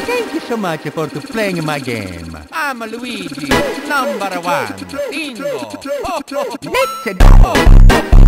Thank you so much for playing my game. I'm Luigi, number one. Bingo! Let's go!